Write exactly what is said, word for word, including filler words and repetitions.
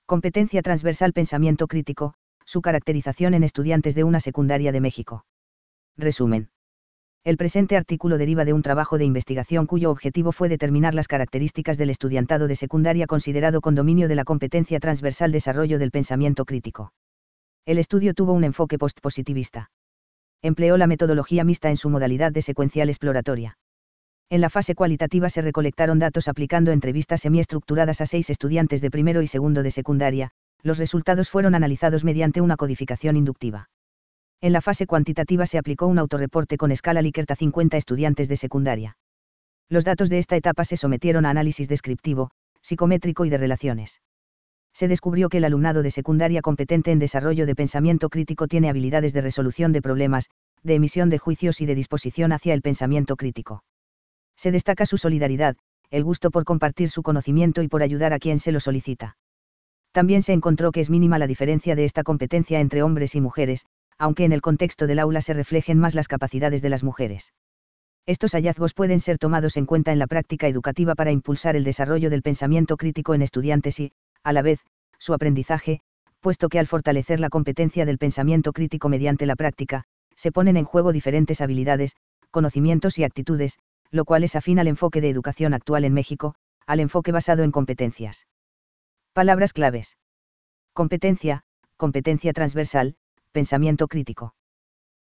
Competencia transversal pensamiento crítico, su caracterización en estudiantes de una secundaria de México. Resumen. El presente artículo deriva de un trabajo de investigación cuyo objetivo fue determinar las características del estudiantado de secundaria considerado con dominio de la competencia transversal desarrollo del pensamiento crítico. El estudio tuvo un enfoque postpositivista. Empleó la metodología mixta en su modalidad de secuencial exploratoria. En la fase cualitativa se recolectaron datos aplicando entrevistas semiestructuradas a seis estudiantes de primero y segundo de secundaria, los resultados fueron analizados mediante una codificación inductiva. En la fase cuantitativa se aplicó un autorreporte con escala Likert a cincuenta estudiantes de secundaria. Los datos de esta etapa se sometieron a análisis descriptivo, psicométrico y de relaciones. Se descubrió que el alumnado de secundaria competente en desarrollo de pensamiento crítico tiene habilidades de resolución de problemas, de emisión de juicios y de disposición hacia el pensamiento crítico. Se destaca su solidaridad, el gusto por compartir su conocimiento y por ayudar a quien se lo solicita. También se encontró que es mínima la diferencia de esta competencia entre hombres y mujeres, aunque en el contexto del aula se reflejen más las capacidades de las mujeres. Estos hallazgos pueden ser tomados en cuenta en la práctica educativa para impulsar el desarrollo del pensamiento crítico en estudiantes y, a la vez, su aprendizaje, puesto que al fortalecer la competencia del pensamiento crítico mediante la práctica, se ponen en juego diferentes habilidades, conocimientos y actitudes, lo cual es afín al enfoque de educación actual en México, al enfoque basado en competencias. Palabras claves. Competencia, competencia transversal, pensamiento crítico.